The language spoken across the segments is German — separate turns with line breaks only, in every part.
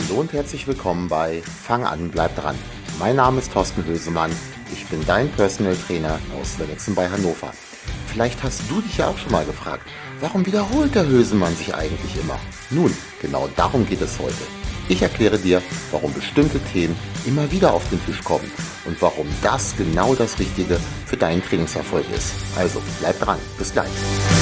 Hallo und herzlich willkommen bei Fang an, bleib dran. Mein Name ist Thorsten Hösemann. Ich bin dein Personal Trainer aus Wellexen bei Hannover. Vielleicht hast du dich ja auch schon mal gefragt, warum wiederholt der Hösemann sich eigentlich immer? Nun, genau darum geht es heute. Ich erkläre dir, warum bestimmte Themen immer wieder auf den Tisch kommen und warum das genau das Richtige für deinen Trainingserfolg ist. Also, bleib dran. Bis gleich.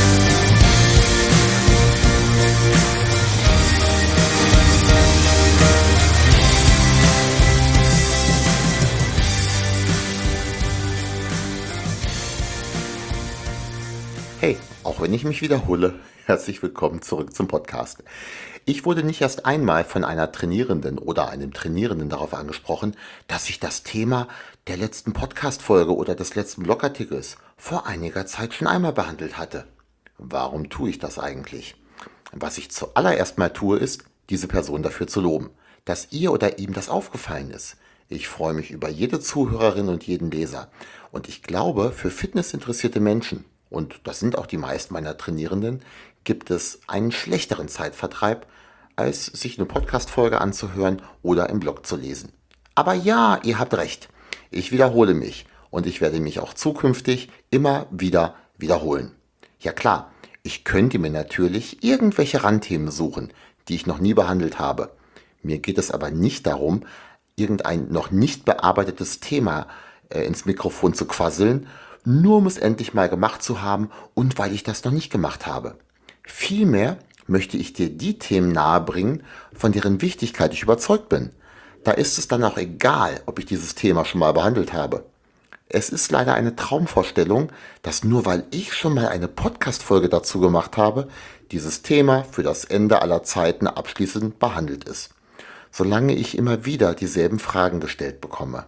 Hey, auch wenn ich mich wiederhole, herzlich willkommen zurück zum Podcast. Ich wurde nicht erst einmal von einer Trainierenden oder einem Trainierenden darauf angesprochen, dass ich das Thema der letzten Podcast-Folge oder des letzten Blogartikels vor einiger Zeit schon einmal behandelt hatte. Warum tue ich das eigentlich? Was ich zuallererst mal tue, ist, diese Person dafür zu loben, dass ihr oder ihm das aufgefallen ist. Ich freue mich über jede Zuhörerin und jeden Leser. Und ich glaube, für fitnessinteressierte Menschen, und das sind auch die meisten meiner Trainierenden, gibt es einen schlechteren Zeitvertreib, als sich eine Podcast-Folge anzuhören oder im Blog zu lesen. Aber ja, ihr habt recht. Ich wiederhole mich und ich werde mich auch zukünftig immer wieder wiederholen. Ja klar, ich könnte mir natürlich irgendwelche Randthemen suchen, die ich noch nie behandelt habe. Mir geht es aber nicht darum, irgendein noch nicht bearbeitetes Thema ins Mikrofon zu quasseln, nur um es endlich mal gemacht zu haben und weil ich das noch nicht gemacht habe. Vielmehr möchte ich dir die Themen nahebringen, von deren Wichtigkeit ich überzeugt bin. Da ist es dann auch egal, ob ich dieses Thema schon mal behandelt habe. Es ist leider eine Traumvorstellung, dass nur weil ich schon mal eine Podcast-Folge dazu gemacht habe, dieses Thema für das Ende aller Zeiten abschließend behandelt ist. Solange ich immer wieder dieselben Fragen gestellt bekomme.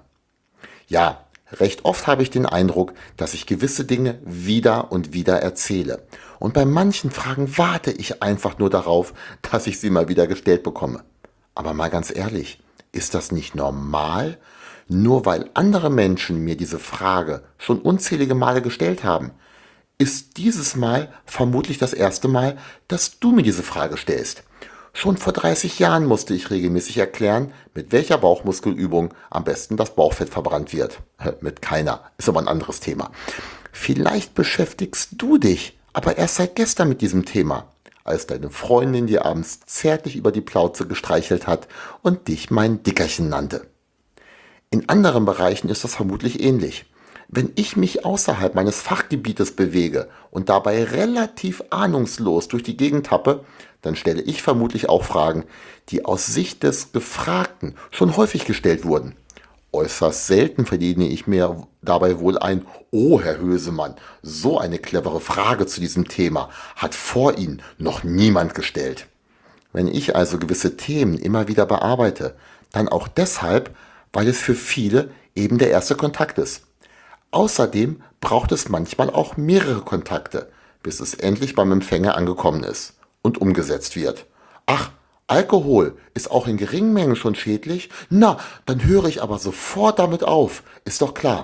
Ja, recht oft habe ich den Eindruck, dass ich gewisse Dinge wieder und wieder erzähle. Und bei manchen Fragen warte ich einfach nur darauf, dass ich sie mal wieder gestellt bekomme. Aber mal ganz ehrlich, ist das nicht normal? Nur weil andere Menschen mir diese Frage schon unzählige Male gestellt haben, ist dieses Mal vermutlich das erste Mal, dass du mir diese Frage stellst. Schon vor 30 Jahren musste ich regelmäßig erklären, mit welcher Bauchmuskelübung am besten das Bauchfett verbrannt wird. Mit keiner, ist aber ein anderes Thema. Vielleicht beschäftigst du dich aber erst seit gestern mit diesem Thema, als deine Freundin dir abends zärtlich über die Plauze gestreichelt hat und dich mein Dickerchen nannte. In anderen Bereichen ist das vermutlich ähnlich. Wenn ich mich außerhalb meines Fachgebietes bewege und dabei relativ ahnungslos durch die Gegend tappe, dann stelle ich vermutlich auch Fragen, die aus Sicht des Gefragten schon häufig gestellt wurden. Äußerst selten verdiene ich mir dabei wohl ein "Oh, Herr Hösemann, so eine clevere Frage zu diesem Thema hat vor Ihnen noch niemand gestellt." Wenn ich also gewisse Themen immer wieder bearbeite, dann auch deshalb, weil es für viele eben der erste Kontakt ist. Außerdem braucht es manchmal auch mehrere Kontakte, bis es endlich beim Empfänger angekommen ist und umgesetzt wird. Ach, Alkohol ist auch in geringen Mengen schon schädlich? Na, dann höre ich aber sofort damit auf, ist doch klar.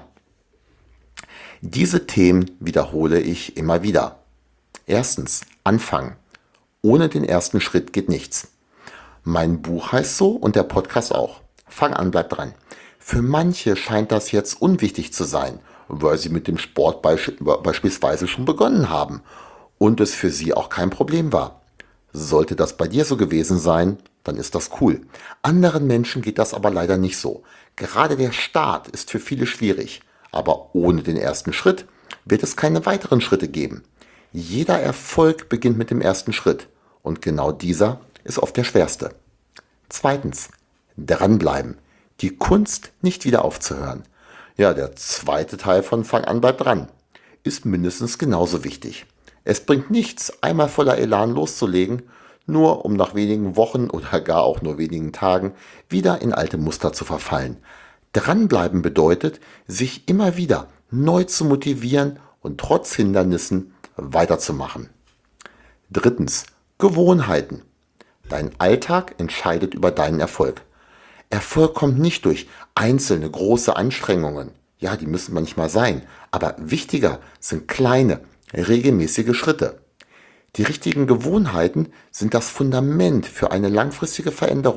Diese Themen wiederhole ich immer wieder. Erstens, anfangen. Ohne den ersten Schritt geht nichts. Mein Buch heißt so und der Podcast auch. Fang an, bleib dran. Für manche scheint das jetzt unwichtig zu sein, weil sie mit dem Sport beispielsweise schon begonnen haben und es für sie auch kein Problem war. Sollte das bei dir so gewesen sein, dann ist das cool. Anderen Menschen geht das aber leider nicht so. Gerade der Start ist für viele schwierig, aber ohne den ersten Schritt wird es keine weiteren Schritte geben. Jeder Erfolg beginnt mit dem ersten Schritt und genau dieser ist oft der schwerste. Zweitens, dranbleiben. Die Kunst, nicht wieder aufzuhören. Ja, der zweite Teil von Fang an, bleib dran ist mindestens genauso wichtig. Es bringt nichts, einmal voller Elan loszulegen, nur um nach wenigen Wochen oder gar auch nur wenigen Tagen wieder in alte Muster zu verfallen. Dranbleiben bedeutet, sich immer wieder neu zu motivieren und trotz Hindernissen weiterzumachen. Drittens, Gewohnheiten. Dein Alltag entscheidet über deinen Erfolg. Erfolg kommt nicht durch einzelne große Anstrengungen. Ja, die müssen manchmal sein, aber wichtiger sind kleine, regelmäßige Schritte. Die richtigen Gewohnheiten sind das Fundament für eine langfristige Veränderung,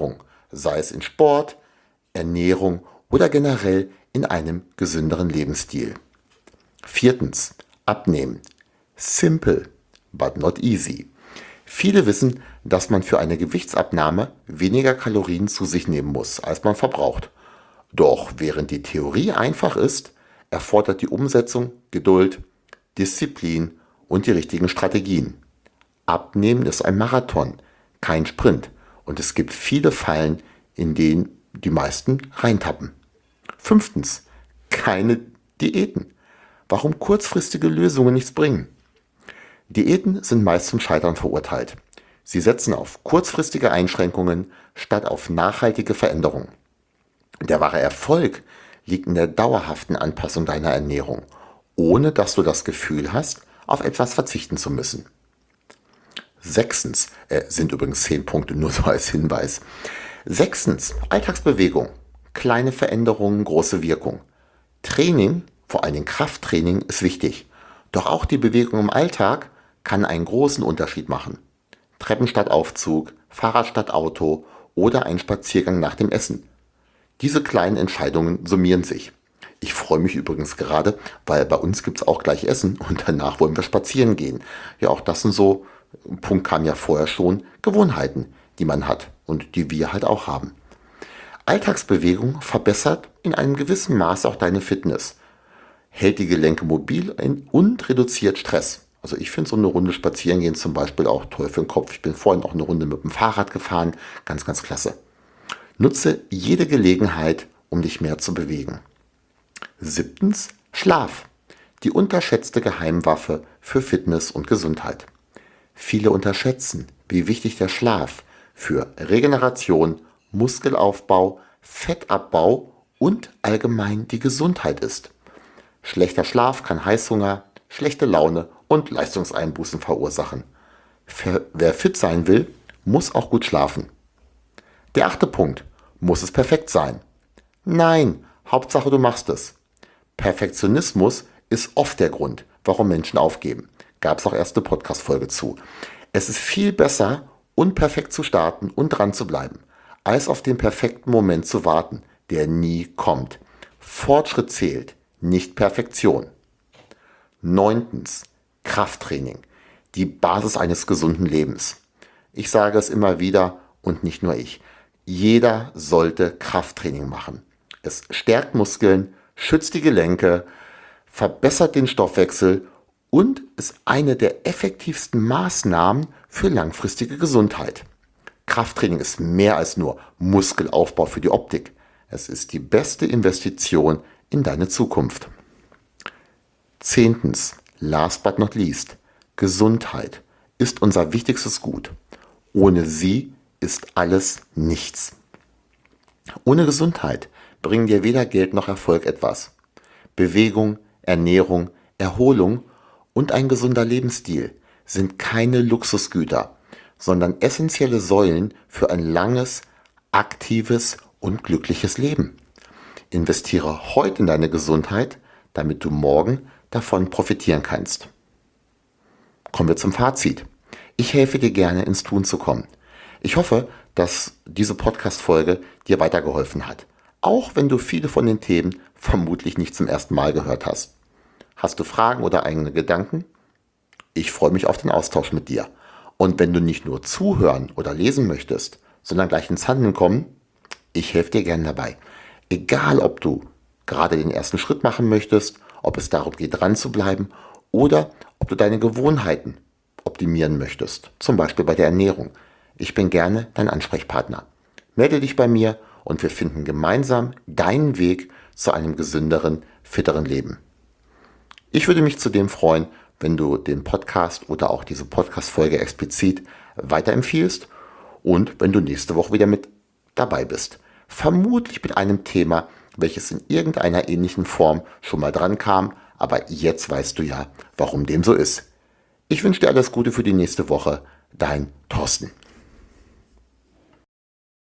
sei es in Sport, Ernährung oder generell in einem gesünderen Lebensstil. Viertens, abnehmen. Simple, but not easy. Viele wissen, dass man für eine Gewichtsabnahme weniger Kalorien zu sich nehmen muss, als man verbraucht. Doch während die Theorie einfach ist, erfordert die Umsetzung Geduld, Disziplin und die richtigen Strategien. Abnehmen ist ein Marathon, kein Sprint, und es gibt viele Fallen, in denen die meisten reintappen. Fünftens, keine Diäten. Warum kurzfristige Lösungen nichts bringen? Diäten sind meist zum Scheitern verurteilt. Sie setzen auf kurzfristige Einschränkungen statt auf nachhaltige Veränderung. Der wahre Erfolg liegt in der dauerhaften Anpassung deiner Ernährung, ohne dass du das Gefühl hast, auf etwas verzichten zu müssen. Sechstens, sind übrigens 10 Punkte nur so als Hinweis. Sechstens, Alltagsbewegung. Kleine Veränderungen, große Wirkung. Training, vor allem Krafttraining, ist wichtig. Doch auch die Bewegung im Alltag kann einen großen Unterschied machen. Treppen statt Aufzug, Fahrrad statt Auto oder ein Spaziergang nach dem Essen. Diese kleinen Entscheidungen summieren sich. Ich freue mich übrigens gerade, weil bei uns gibt es auch gleich Essen und danach wollen wir spazieren gehen. Ja, auch das sind so, ein Punkt kam ja vorher schon, Gewohnheiten, die man hat und die wir halt auch haben. Alltagsbewegung verbessert in einem gewissen Maße auch deine Fitness, hält die Gelenke mobil und reduziert Stress. Also ich finde so eine Runde spazieren gehen zum Beispiel auch toll für den Kopf. Ich bin vorhin auch eine Runde mit dem Fahrrad gefahren, ganz, ganz klasse. Nutze jede Gelegenheit, um dich mehr zu bewegen. Siebtens, Schlaf. Die unterschätzte Geheimwaffe für Fitness und Gesundheit. Viele unterschätzen, wie wichtig der Schlaf für Regeneration, Muskelaufbau, Fettabbau und allgemein die Gesundheit ist. Schlechter Schlaf kann Heißhunger, schlechte Laune und Leistungseinbußen verursachen. Wer fit sein will, muss auch gut schlafen. Der 8. Punkt. Muss es perfekt sein? Nein, Hauptsache du machst es. Perfektionismus ist oft der Grund, warum Menschen aufgeben. Gab es auch erst eine Podcast-Folge zu. Es ist viel besser, unperfekt zu starten und dran zu bleiben, als auf den perfekten Moment zu warten, der nie kommt. Fortschritt zählt, nicht Perfektion. 9. Krafttraining. Die Basis eines gesunden Lebens. Ich sage es immer wieder und nicht nur ich. Jeder sollte Krafttraining machen. Es stärkt Muskeln, schützt die Gelenke, verbessert den Stoffwechsel und ist eine der effektivsten Maßnahmen für langfristige Gesundheit. Krafttraining ist mehr als nur Muskelaufbau für die Optik. Es ist die beste Investition in deine Zukunft. 10. Last but not least. Gesundheit ist unser wichtigstes Gut. Ohne sie ist alles nichts. Ohne Gesundheit bringen dir weder Geld noch Erfolg etwas. Bewegung, Ernährung, Erholung und ein gesunder Lebensstil sind keine Luxusgüter, sondern essentielle Säulen für ein langes, aktives und glückliches Leben. Investiere heute in deine Gesundheit, damit du morgen davon profitieren kannst. Kommen wir zum Fazit. Ich helfe dir gerne ins Tun zu kommen. Ich hoffe, dass diese Podcast-Folge dir weitergeholfen hat, auch wenn du viele von den Themen vermutlich nicht zum ersten Mal gehört hast. Hast du Fragen oder eigene Gedanken? Ich freue mich auf den Austausch mit dir. Und wenn du nicht nur zuhören oder lesen möchtest, sondern gleich ins Handeln kommen, ich helfe dir gerne dabei. Egal, ob du gerade den ersten Schritt machen möchtest, ob es darum geht, dran zu bleiben oder ob du deine Gewohnheiten optimieren möchtest, zum Beispiel bei der Ernährung. Ich bin gerne dein Ansprechpartner. Melde dich bei mir und wir finden gemeinsam deinen Weg zu einem gesünderen, fitteren Leben. Ich würde mich zudem freuen, wenn du den Podcast oder auch diese Podcast-Folge explizit weiterempfiehlst und wenn du nächste Woche wieder mit dabei bist. Vermutlich mit einem Thema, welches in irgendeiner ähnlichen Form schon mal dran kam, aber jetzt weißt du ja, warum dem so ist. Ich wünsche dir alles Gute für die nächste Woche. Dein Thorsten.